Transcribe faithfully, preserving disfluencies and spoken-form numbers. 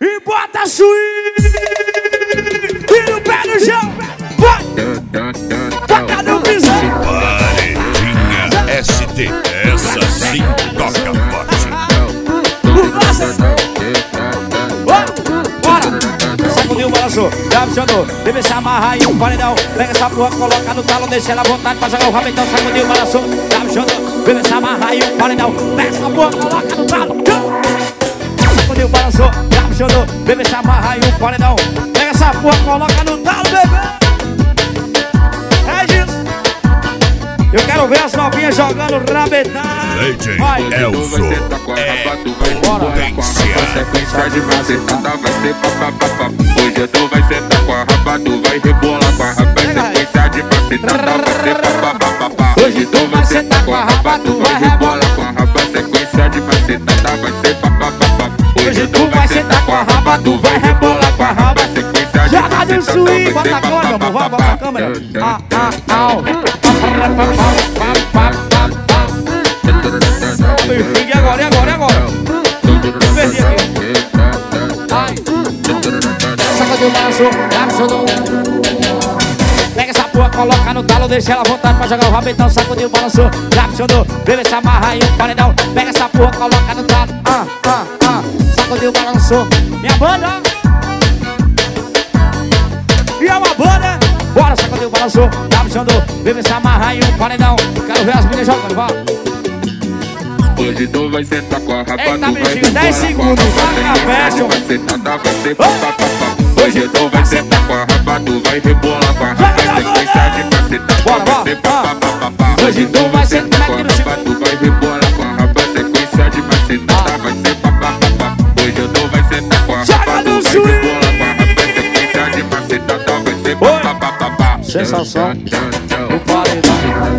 E bota swing e no pé no chão. Vai! Bota no pisão. Paredinha S T, essa sim toca forte. Bora! Sacudiu, balançou, já funcionou. Bebê se amarra aí um paredão. Pega essa porra, coloca no talo, deixa ela à vontade pra jogar o rabo. Então sacudiu, balançou, já funcionou. Bebê se amarra aí um paredão. Pega essa porra, coloca no talo. Sacudiu, balançou, já funcionou. Bebê se amarra aí um paredão. Pega essa porra, coloca no talo, bebê. É disso. Eu quero ver as novinhas jogando rabetão. Lady Elzo é potência. Sequência de macetada vai ser papapá. Hoje tu vai sentar com a raba, tu vai rebolar com a raba. Sequência de macetada vai ser papapá. Hoje tu vai sentar com a raba, tu vai rebolar com a raba. Sequência de macetada vai ser papapá. Hoje tu vai sentar com a raba, tu vai rebolar com a raba. Sequência de Joga no swing, bota a câmera, meu amor, vai, bota a câmera. Ah, ah, ah. E agora, e agora, e agora? Perdi aqui. Ai. Sacudiu, balançou, já funcionou. Pega essa porra, coloca no talo, deixa ela à vontade pra jogar o rabo. Então sacudiu, balançou, já funcionou. Bebê se amarra aí um paredão. Pega essa porra, coloca no talo. Ah, ah, ah. Sacudiu, balançou. Minha banda. E é uma banda. Bora, sacudiu, balançou, já funcionou. Bebê se amarra aí um paredão. Quero ver as meninas jogando, vai. Hoje tu vai sentar com a raba, Eita, tu vai bichinho, dez segundos, vai na festa. vai sentar, vai ser papapá. Hoje tu vai sentar com a raba, tu vai rebolar com a raba. Sequência de macetada vai ser papapá. Hoje tu vai sentar com a raba, tu vai rebolar com a raba. Sequência de macetada vai ser papapá. Hoje tu vai sentar com a raba, tu vai rebolar com a raba. Sequência de macetada vai ser papapá. Sensação do paredão.